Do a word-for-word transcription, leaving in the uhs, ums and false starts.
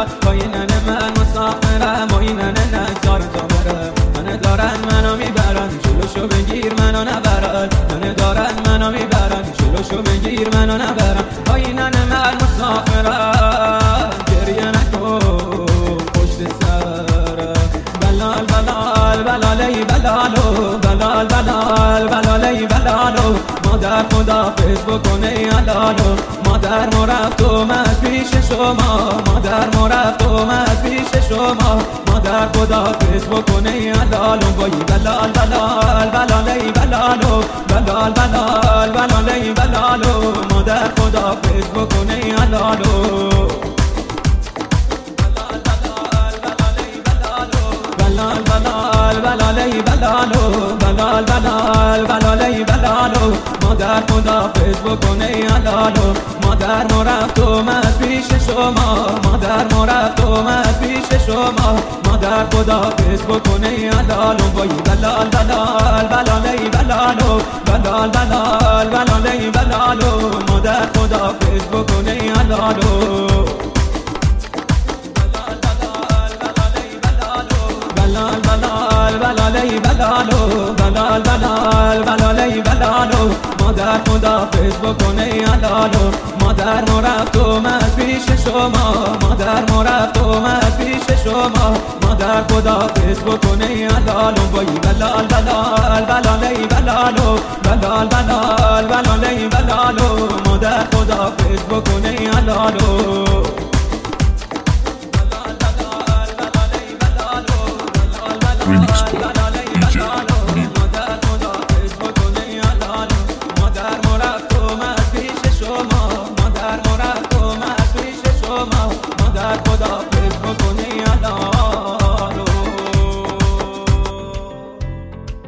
با این ننه من مسافرم و این ننه نگذار تا برم. ننه دارن منو میبرن جلوشو بگیر منو نبرن. ننه دارن منو میبرن جلوشو بگیر منو نبرن. با این ننه من مسافرم گریه نکن پشت سرم. بلال بلال بلالی بلالو بلال بلال بلالی بلالو مادر خداحافظ بکنه علالو. مادر ما رفت اومد پیش شما مادر ما رفت اومد پیش شما. مادر خداحافظ بکنه علالو. وای بلال بلال بلالی بلالو بلال بلال بلالی بلالو مادر خداحافظ بکنه علالو. بلال بلال بلالی بلالو بلال بلال بلالی بلالو مادر خداحافظ بکنه علالو. مادر ما رفت اومد پیش شما مادر ما رفت اومد پیش شما. مادر خداحافظ بکنه علالو. وای بلال بلال بلالی بلالو بلال بلال بلالی بلالو مادر خداحافظ بکنه علالو. بلال بلال بلالی بلالو بلال بلال بلالی بلالو مادر خداحافظ بکنه علالو. مادر ما رفت اومد پیش شما مادر ما رفت اومد پیش شما. مادر خداحافظ بکنه علالو. وای بلال بلال بلالی بلالو بلال بلال بلالی بلالو مادر خداحافظ بکنه علالو. Remix